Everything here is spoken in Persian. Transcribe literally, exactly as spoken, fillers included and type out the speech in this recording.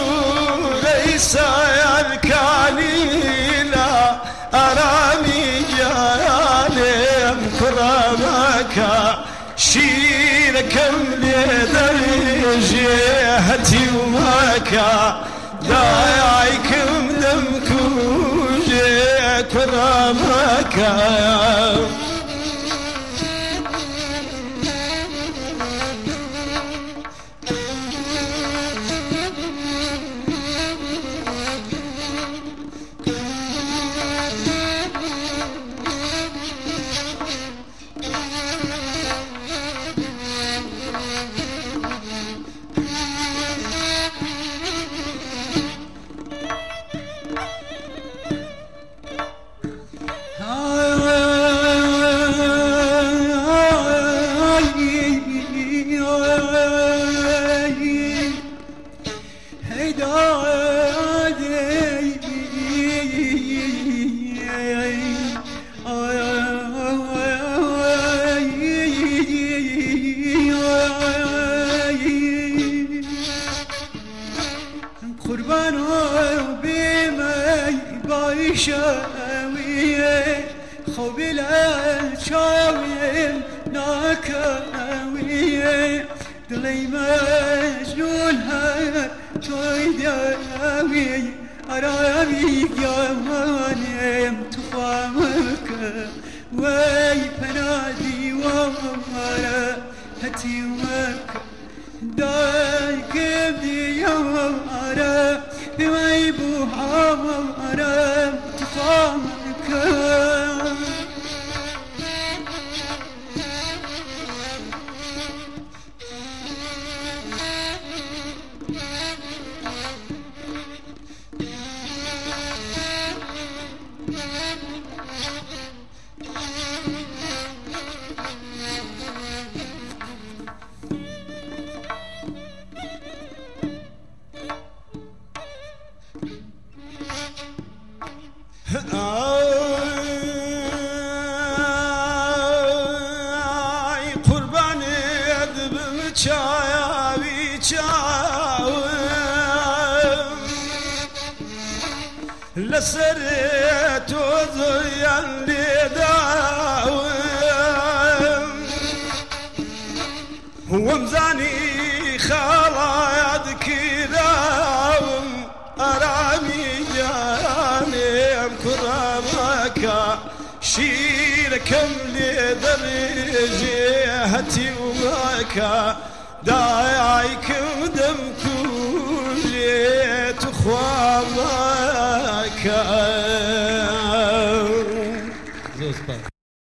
ليس يركاني لا أرامي جانم كرامك شيركم لدرجهتي وماكا دايكم دمكو كرامك شاوية خوبل الشاوية ناكاوية دلي مجنونها تويداوية أرامي جوانيم تفامك وي بنادي ومارا هتي وك دايك بدي يوارا بماي بوحا ومارا تفامك آي قرباني أدب مچايا بيچاو لسرت وضيان لداو ومزاني خالا يذكراهم أرامي جانم كرامك شيركم لدرجهتي وماك دايكم دمكو جيت خوامك